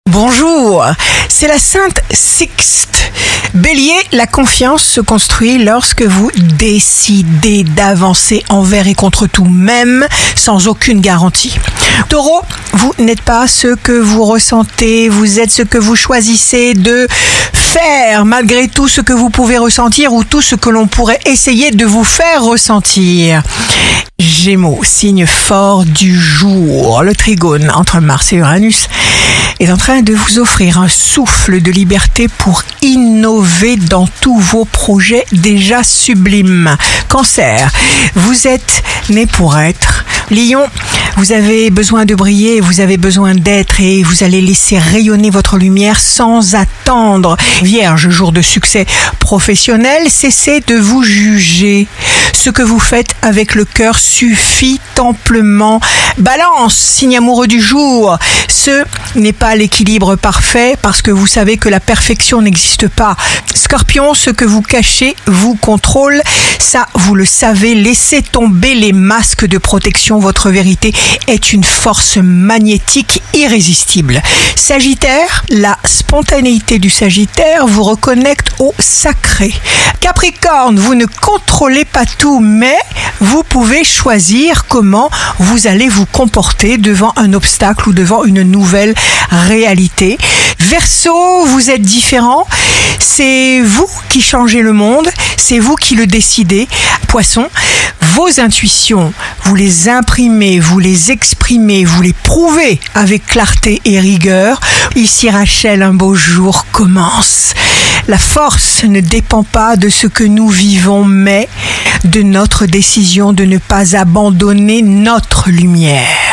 Bonjour, c'est la Sainte Sixte. Bélier, la confiance se construit lorsque vous décidez d'avancer envers et contre tout, même sans aucune garantie. Taureau, vous n'êtes pas ce que vous ressentez, vous êtes ce que vous choisissez de faire, malgré tout ce que vous pouvez ressentir ou tout ce que l'on pourrait essayer de vous faire ressentir. Gémeaux, signe fort du jour. Le trigone entre Mars et Uranus est en train de vous offrir un souffle de liberté pour innover dans tous vos projets déjà sublimes. Cancer, vous êtes né pour être. Lion, vous avez besoin de briller, vous avez besoin d'être et vous allez laisser rayonner votre lumière sans attendre. Vierge, jour de succès professionnel, cessez de vous juger. Ce que vous faites avec le cœur suffit amplement. Balance, signe amoureux du jour. Ce n'est pas l'équilibre parfait parce que vous savez que la perfection n'existe pas. Scorpion, ce que vous cachez vous contrôle. Ça, vous le savez, laissez tomber les masques de protection. Votre vérité est une force magnétique irrésistible. Sagittaire, la spontanéité du Sagittaire vous reconnecte au sacré. Capricorne, vous ne contrôlez pas tout, mais vous pouvez choisir comment vous allez vous comporter devant un obstacle ou devant une nouvelle réalité. Verseau, vous êtes différent. C'est vous qui changez le monde, c'est vous qui le décidez. Poisson, vos intuitions, vous les imprimez, vous les exprimez, vous les prouvez avec clarté et rigueur. Ici Rachel, un beau jour commence. La force ne dépend pas de ce que nous vivons, mais de notre décision de ne pas abandonner notre lumière.